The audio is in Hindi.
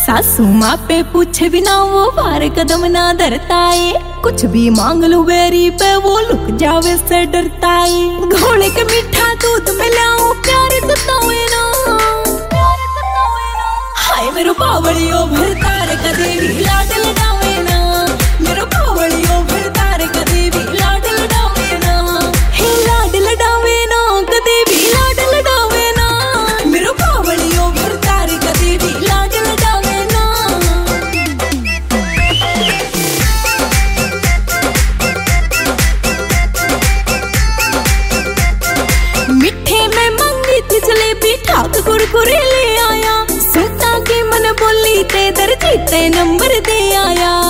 सासू माँ पे पूछे बिना वो बार कदम ना धरता है, कुछ भी मांग लो बेरी पे वो लुक जावे से डरता है। घोड़े के मीठा दूध मिलाओ प्यार जतावे ना, हाय मेरो बावड़ियो भरतार कदे भी लाड लगावे ना, मेरो बावड़ियो भरतार कदे भी लाड लगावे ना, हे लाड लगावे ना कदे भी लाड लगावे ना, मेरो बावड़ियो भरतार कदे भी लाड लगावे ना। मिठे में मंगी थी जलेबी ठाक कुरकुरे ले आया, सुनता के मन बोली ते दर्जी ते नंबर दे आया।